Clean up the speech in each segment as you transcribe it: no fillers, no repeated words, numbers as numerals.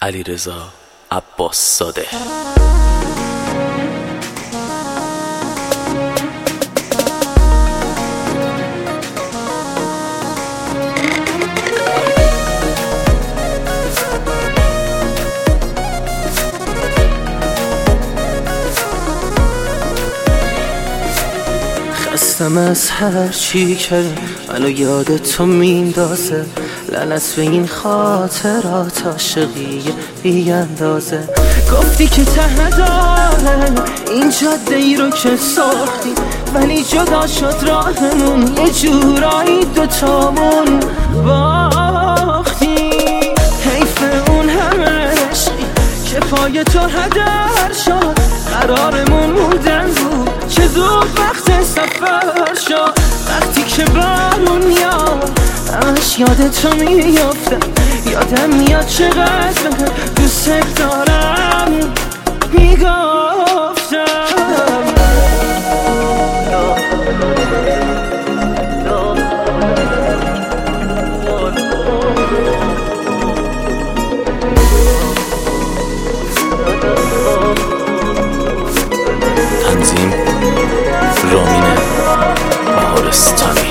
علیرضا عباس‌زاده. خستم از هر چی که منو یاد تو میندازه، لعنت به این خاطرات عاشقی بی اندازه. گفتی که ته نداره این جاده ای رو که ساختی، ولی جدا شد راهمون، یه جورایی دوتامون باختی. حیف اون همه عشقی که پای تو هدر شد، قرارمون موندن بود چه زود وقت سفر شد. وقتی که بارون میاد همش یاد تو میافتم، یادم میاد چقدر دوست دارم میگفتم. تنظیم رامین بهارستانی.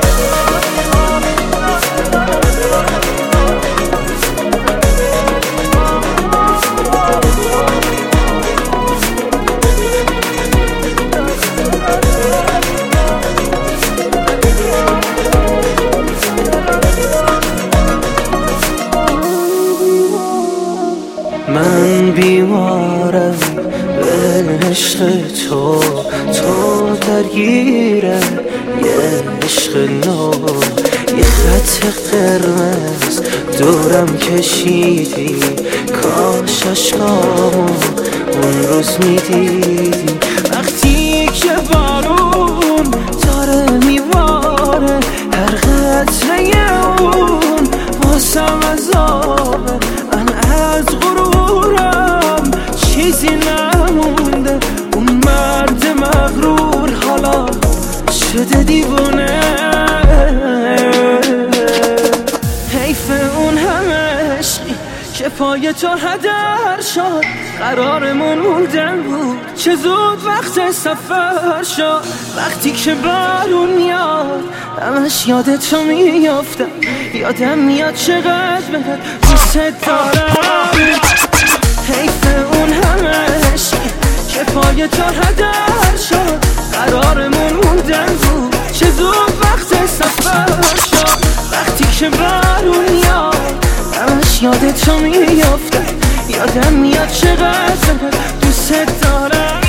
من بیمارم به عشق تو درگیره یه عشق نو، یه خط قرمز دورم کشیدی. کاش عشقامو اون روز میدیدی، وقتی که بارون داره میواره، هر قطره اون واسم عذابه. من از غرورم چیزی نمونده، اون مرد مغرور حالا شده دیوونه. حیف اون همه عشقی که پای تو هدر شد، قرارمون موندن بود چه زود وقت سفر شد. وقتی که بارون میاد همش یاد تو میافتم، یادم میاد چقدر بهت دوست دارم. حیف اون همه عشقی که پای تو هدر شد، قرارمون موندن بود چه زود وقت سفر شد. وقتی که بارون میاد همش یاد تو میافتم، یادم میاد چقدر دوست دارم.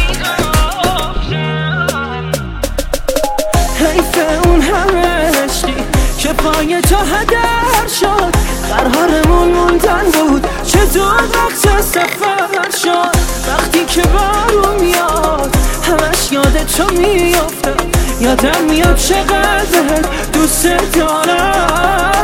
حیف اون همه عشقی که پای تو هدر شد، قرارمون موندن بود چه زود وقت سفر شد. وقتی که بارون میاد همش یاد تو میافتم، یادم میاد چقدر دوست دارم.